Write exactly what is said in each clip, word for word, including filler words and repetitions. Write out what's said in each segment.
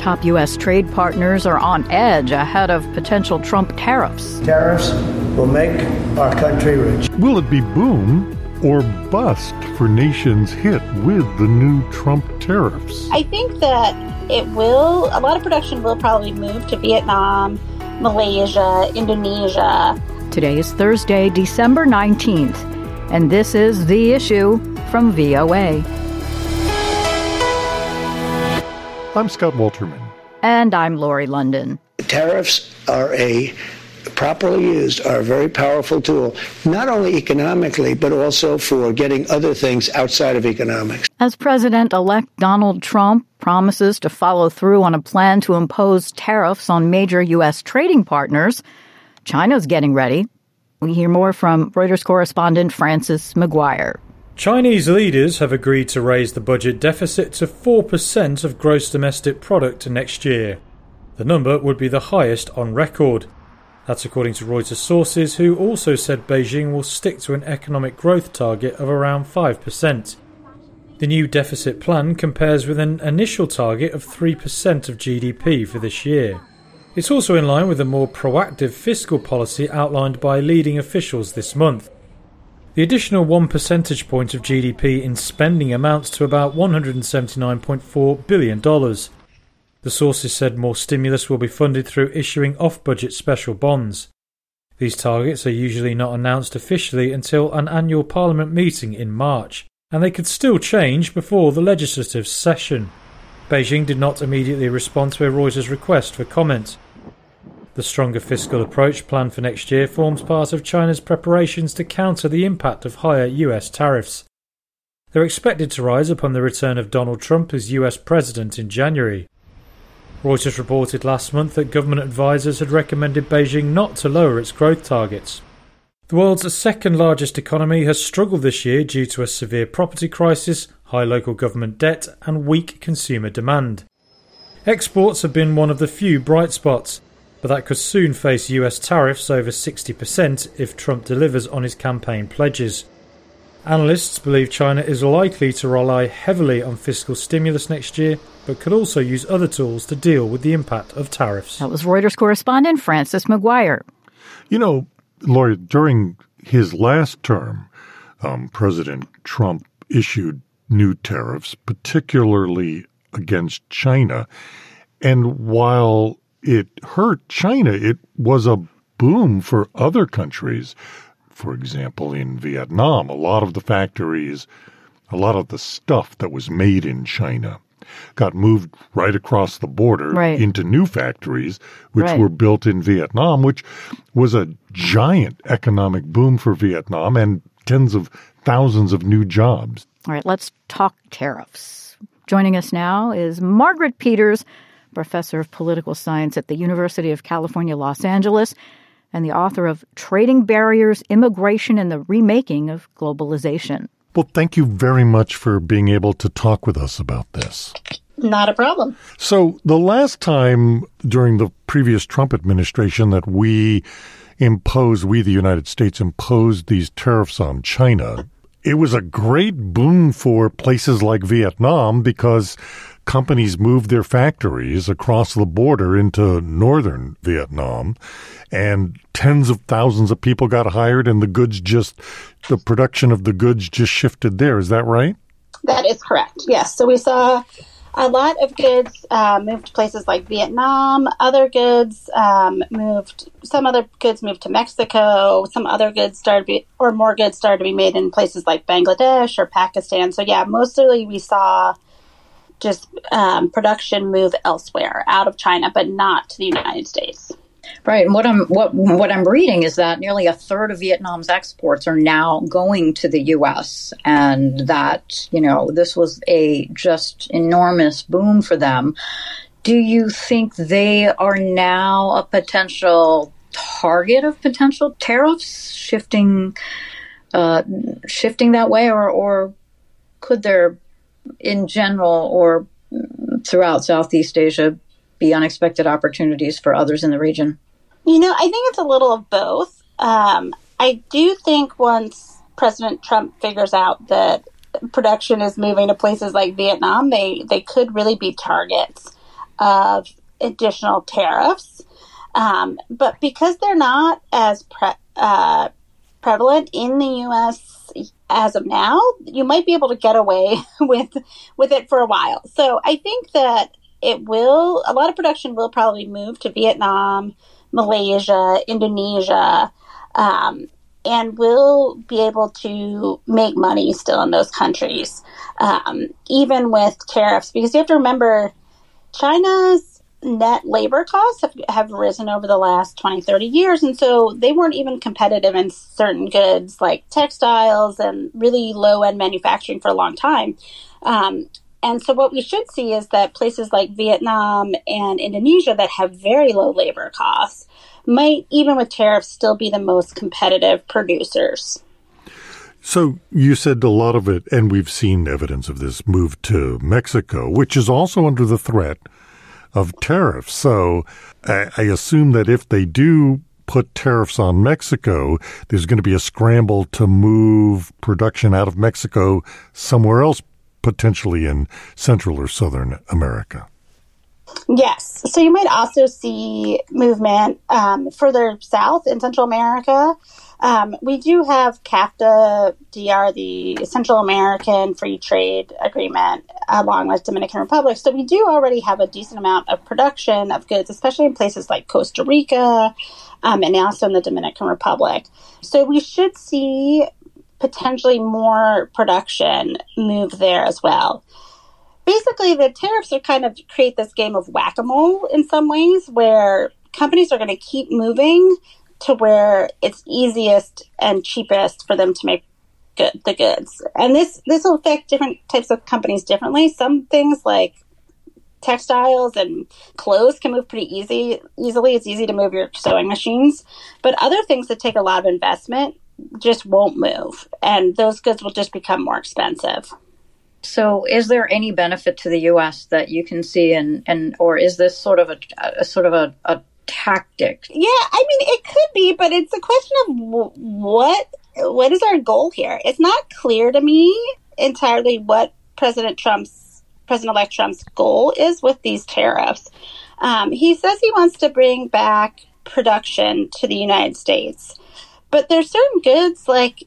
Top U S trade partners are on edge ahead of potential Trump tariffs. Tariffs will make our country rich. Will it be boom or bust for nations hit with the new Trump tariffs? I think that it will, a lot of production will probably move to Vietnam, Malaysia, Indonesia. Today is Thursday, December nineteenth, and this is The Issue from V O A. I'm Scott Walterman. And I'm Lori London. Tariffs are a, properly used, are a very powerful tool, not only economically, but also for getting other things outside of economics. As President-elect Donald Trump promises to follow through on a plan to impose tariffs on major U S trading partners, China's getting ready. We hear more from Reuters correspondent Francis McGuire. Chinese leaders have agreed to raise the budget deficit to four percent of gross domestic product next year. The number would be the highest on record. That's according to Reuters sources, who also said Beijing will stick to an economic growth target of around five percent. The new deficit plan compares with an initial target of three percent of G D P for this year. It's also in line with a more proactive fiscal policy outlined by leading officials this month. The additional one percentage point of G D P in spending amounts to about one hundred seventy-nine point four billion dollars. The sources said more stimulus will be funded through issuing off-budget special bonds. These targets are usually not announced officially until an annual Parliament meeting in March, and they could still change before the legislative session. Beijing did not immediately respond to a Reuters request for comment. The stronger fiscal approach planned for next year forms part of China's preparations to counter the impact of higher U S tariffs. They're expected to rise upon the return of Donald Trump as U S president in January. Reuters reported last month that government advisers had recommended Beijing not to lower its growth targets. The world's second largest economy has struggled this year due to a severe property crisis, high local government debt, and weak consumer demand. Exports have been one of the few bright spots, but that could soon face U S tariffs over sixty percent if Trump delivers on his campaign pledges. Analysts believe China is likely to rely heavily on fiscal stimulus next year, but could also use other tools to deal with the impact of tariffs. That was Reuters correspondent Francis McGuire. You know, Lori, during his last term, um, President Trump issued new tariffs, particularly against China. And while it hurt China, it was a boom for other countries. For example, in Vietnam, a lot of the factories, a lot of the stuff that was made in China got moved right across the border right. into new factories, which right. were built in Vietnam, which was a giant economic boom for Vietnam and tens of thousands of new jobs. All right, let's talk tariffs. Joining us now is Margaret Peters, professor of political science at the University of California, Los Angeles, and the author of Trading Barriers, Immigration, and the Remaking of Globalization. Well, thank you very much for being able to talk with us about this. Not a problem. So the last time during the previous Trump administration that we imposed, we the United States imposed these tariffs on China, it was a great boon for places like Vietnam because companies moved their factories across the border into northern Vietnam, and tens of thousands of people got hired, and the goods just, the production of the goods just shifted there. Is that right? That is correct, yes. So we saw a lot of goods uh, moved to places like Vietnam. Other goods um, moved, some other goods moved to Mexico. Some other goods started to be, or more goods started to be made in places like Bangladesh or Pakistan. So yeah, mostly we saw just um, production move elsewhere out of China, but not to the United States. Right. And what I'm what what I'm reading is that nearly a third of Vietnam's exports are now going to the U S, and that, you know, this was a just enormous boom for them. Do you think they are now a potential target of potential tariffs shifting uh, shifting that way, or or could there, in general or throughout Southeast Asia, be unexpected opportunities for others in the region? You know, I think it's a little of both. Um, I do think once President Trump figures out that production is moving to places like Vietnam, they, they could really be targets. of additional tariffs. Um, but because they're not as pre- uh, prevalent in the U S as of now, you might be able to get away with with it for a while. So I think that it will, a lot of production will probably move to Vietnam, Malaysia, Indonesia, um, and we'll be able to make money still in those countries, um, even with tariffs. Because you have to remember, China's net labor costs have, have risen over the last twenty, thirty years. And so they weren't even competitive in certain goods like textiles and really low-end manufacturing for a long time. Um, and so what we should see is that places like Vietnam and Indonesia that have very low labor costs might, even with tariffs, still be the most competitive producers. So you said a lot of it, and we've seen evidence of this, move to Mexico, which is also under the threat of tariffs. So I, I assume that if they do put tariffs on Mexico, there's going to be a scramble to move production out of Mexico somewhere else, potentially in Central or Southern America. Yes. So you might also see movement um, further south in Central America. Um, we do have CAFTA D R, the Central American Free Trade Agreement, along with Dominican Republic. So we do already have a decent amount of production of goods, especially in places like Costa Rica um, and also in the Dominican Republic. So we should see potentially more production move there as well. Basically, the tariffs are kind of create this game of whack-a-mole in some ways, where companies are going to keep moving to where it's easiest and cheapest for them to make good, the goods. And this, this will affect different types of companies differently. Some things like textiles and clothes can move pretty easy, easily. It's easy to move your sewing machines. But other things that take a lot of investment just won't move. And those goods will just become more expensive. So is there any benefit to the U S that you can see, and, and or is this sort of a, a sort of a, a tactic? Yeah, I mean, it could be, but it's a question of w- what what is our goal here? It's not clear to me entirely what President Trump's, President-elect Trump's goal is with these tariffs. Um, he says he wants to bring back production to the United States, but there's certain goods like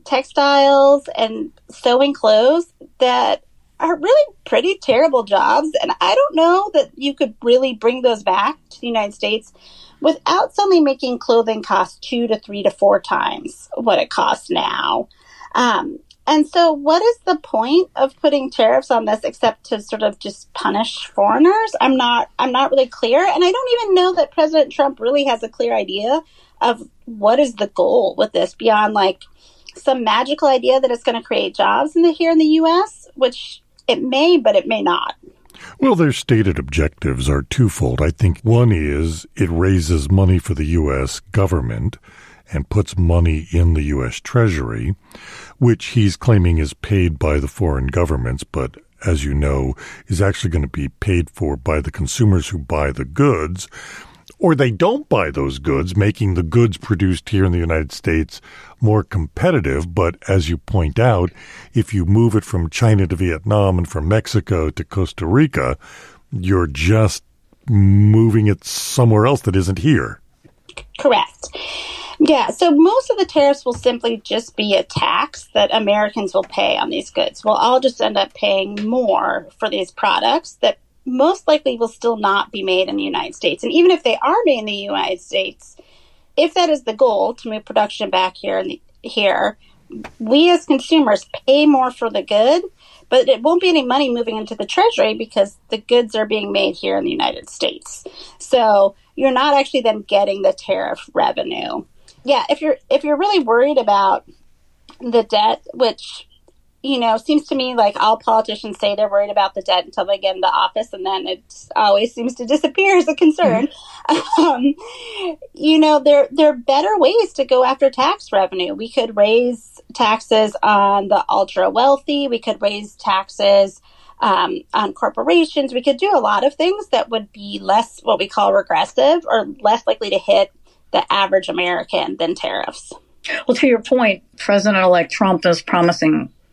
textiles and sewing clothes that are really pretty terrible jobs. And I don't know that you could really bring those back to the United States without suddenly making clothing cost two to three to four times what it costs now. Um, and so what is the point of putting tariffs on this except to sort of just punish foreigners? I'm not, I'm not really clear. And I don't even know that President Trump really has a clear idea of what is the goal with this beyond like some magical idea that it's going to create jobs in the, here in the U S, which it may, but it may not. Well, their stated objectives are twofold. I think one is it raises money for the U S government and puts money in the U S Treasury, which he's claiming is paid by the foreign governments, but as you know, is actually going to be paid for by the consumers who buy the goods, or they don't buy those goods, making the goods produced here in the United States more competitive. But as you point out, if you move it from China to Vietnam and from Mexico to Costa Rica, you're just moving it somewhere else that isn't here. Correct. Yeah, so most of the tariffs will simply just be a tax that Americans will pay on these goods. We'll all just end up paying more for these products that most likely will still not be made in the United States. And even if they are made in the United States, if that is the goal, to move production back here and here, we as consumers pay more for the good, but it won't be any money moving into the Treasury because the goods are being made here in the United States. So you're not actually then getting the tariff revenue. Yeah, if you're if you're really worried about the debt, which, you know, seems to me like all politicians say they're worried about the debt until they get into office, and then it always seems to disappear as a concern. Mm-hmm. Um, you know, there, there are better ways to go after tax revenue. We could raise taxes on the ultra wealthy. We could raise taxes um, on corporations. We could do a lot of things that would be less what we call regressive or less likely to hit the average American than tariffs. Well, to your point, President-elect Trump is promising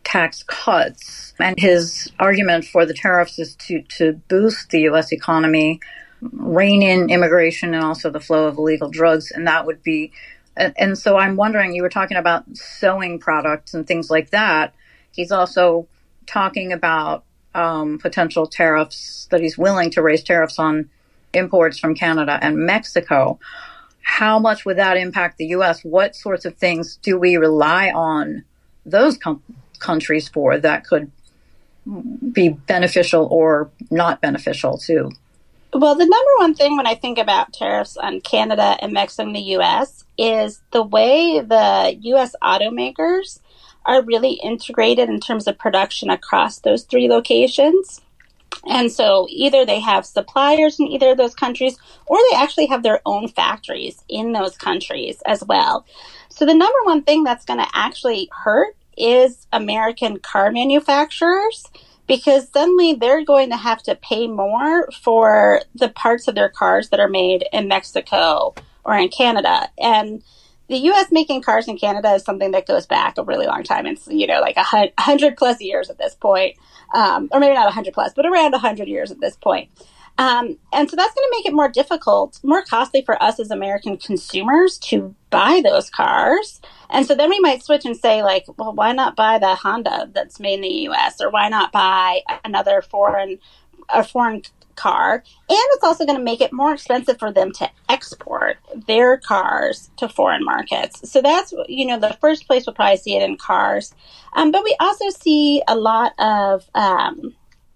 tax cuts. And his argument for the tariffs is to, to boost the U S economy, rein in immigration and also the flow of illegal drugs. And that would be, and so I'm wondering, you were talking about sewing products and things like that. He's also talking about um, potential tariffs, that he's willing to raise tariffs on imports from Canada and Mexico. How much would that impact the U S? What sorts of things do we rely on those com- countries for that could be beneficial or not beneficial to? Well, the number one thing when I think about tariffs on Canada and Mexico and the U S is the way the U S automakers are really integrated in terms of production across those three locations. And so either they have suppliers in either of those countries, or they actually have their own factories in those countries as well. So the number one thing that's going to actually hurt is American car manufacturers, because suddenly they're going to have to pay more for the parts of their cars that are made in Mexico or in Canada. And the U S making cars in Canada is something that goes back a really long time. It's, you know, like a hundred plus years at this point. Um, or maybe not a hundred plus, but around a hundred years at this point. Um, and so that's going to make it more difficult, more costly for us as American consumers to buy those cars. And so then we might switch and say, like, well, why not buy the Honda that's made in the U S, or why not buy another foreign, a foreign car? And it's also going to make it more expensive for them to export their cars to foreign markets. So that's, you know, the first place we'll probably see it in cars. Um, but we also see a lot of um,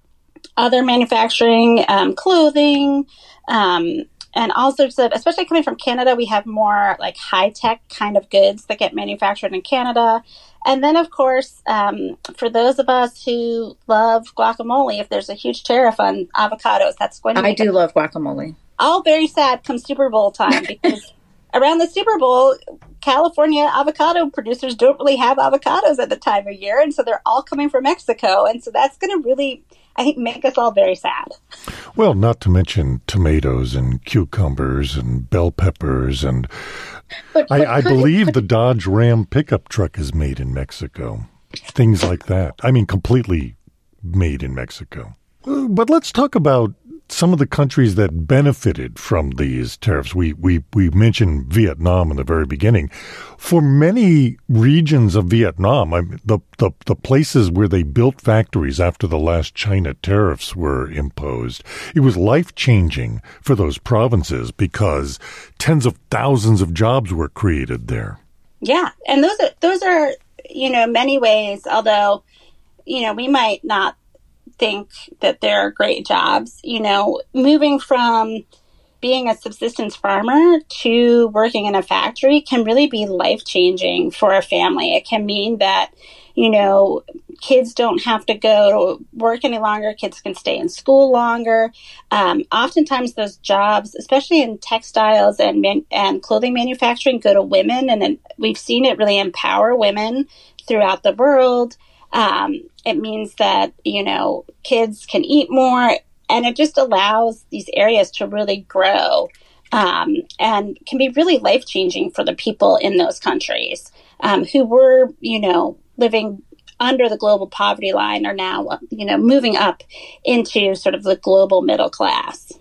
other manufacturing, um, clothing, um, and all sorts of, especially coming from Canada, we have more like high-tech kind of goods that get manufactured in Canada. And then, of course, um, for those of us who love guacamole, if there's a huge tariff on avocados, that's going to I do love guacamole. All very sad come Super Bowl time, because around the Super Bowl, California avocado producers don't really have avocados at the time of year. And so they're all coming from Mexico. And so that's going to really, I think, make us all very sad. Well, not to mention tomatoes and cucumbers and bell peppers. And but, but I, I believe the Dodge Ram pickup truck is made in Mexico. Things like that. I mean, completely made in Mexico. But let's talk about some of the countries that benefited from these tariffs. We we we mentioned Vietnam in the very beginning. For many regions of Vietnam, I mean, the, the the places where they built factories after the last China tariffs were imposed, it was life-changing for those provinces because tens of thousands of jobs were created there. Yeah, and those are those are, you know, many ways, although, you know, we might not think that they're great jobs, you know, moving from being a subsistence farmer to working in a factory can really be life-changing for a family. It can mean that, you know, kids don't have to go to work any longer. Kids can stay in school longer. Um, oftentimes those jobs, especially in textiles and man- and clothing manufacturing, go to women. And then we've seen it really empower women throughout the world. Um, it means that, you know, kids can eat more, and it just allows these areas to really grow, um, and can be really life-changing for the people in those countries, um, who were, you know, living under the global poverty line are now, you know, moving up into sort of the global middle class.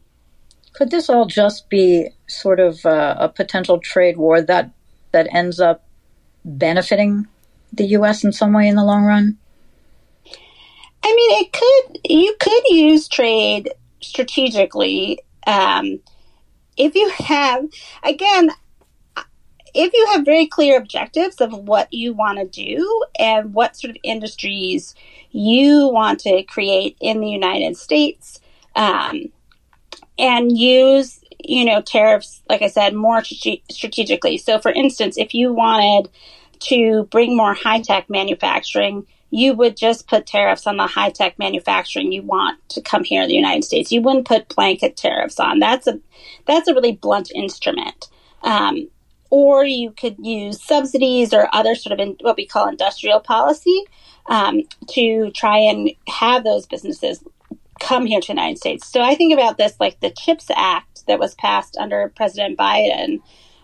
Could this all just be sort of uh, a potential trade war that, that ends up benefiting the U S in some way in the long run? I mean, it could, you could use trade strategically. Um, if you have, again, if you have very clear objectives of what you want to do and what sort of industries you want to create in the United States, um, and use, you know, tariffs, like I said, more strate- strategically. So, for instance, if you wanted to bring more high-tech manufacturing, you would just put tariffs on the high-tech manufacturing you want to come here in the United States. You wouldn't put blanket tariffs on. That's a that's a really blunt instrument. Um, or you could use subsidies or other sort of in, what we call industrial policy, um, to try and have those businesses come here to the United States. So I think about this like the CHIPS Act that was passed under President Biden,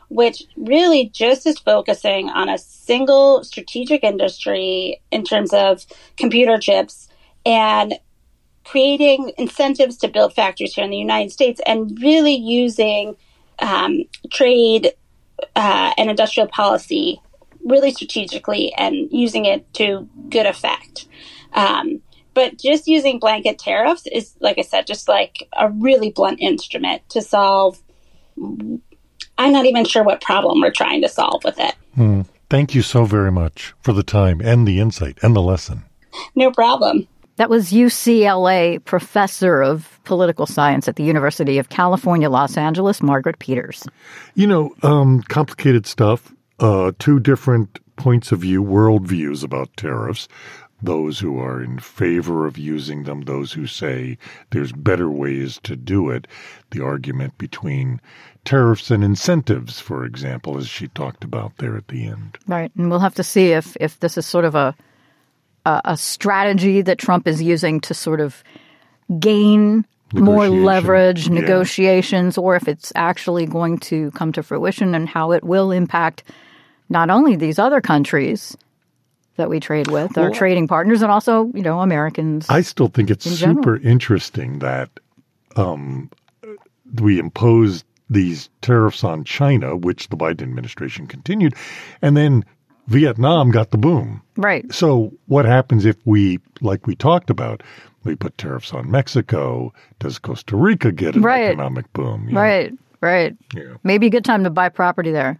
which really just is focusing on a single strategic industry in terms of computer chips and creating incentives to build factories here in the United States and really using um, trade uh, and industrial policy really strategically and using it to good effect. Um, but just using blanket tariffs is, like I said, just like a really blunt instrument to solve. I'm not even sure what problem we're trying to solve with it. Hmm. Thank you so very much for the time and the insight and the lesson. No problem. That was U C L A professor of political science at the University of California, Los Angeles, Margaret Peters. You know, um, complicated stuff, uh, two different points of view, worldviews about tariffs. Those who are in favor of using them, those who say there's better ways to do it. The argument between tariffs and incentives, for example, as she talked about there at the end. Right. And we'll have to see if, if this is sort of a, a a strategy that Trump is using to sort of gain more leverage, yeah. negotiations, or if it's actually going to come to fruition and how it will impact not only these other countries that we trade with, our well, trading partners, and also, you know, Americans. I still think it's super interesting that um, we imposed these tariffs on China, which the Biden administration continued, and then Vietnam got the boom. Right. So what happens if we, like we talked about, we put tariffs on Mexico? Does Costa Rica get an right. economic boom? You right, know? right. Yeah. Maybe a good time to buy property there.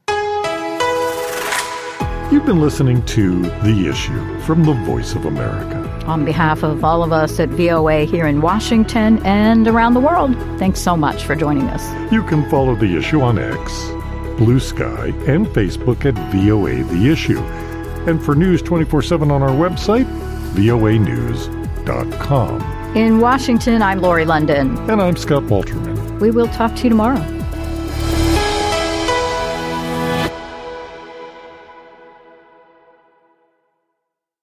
You've been listening to The Issue from the Voice of America. On behalf of all of us at V O A here in Washington and around the world, thanks so much for joining us. You can follow The Issue on X, Blue Sky, and Facebook at V O A The Issue. And for news twenty-four seven on our website, V O A news dot com. In Washington, I'm Lori London. And I'm Scott Walterman. We will talk to you tomorrow.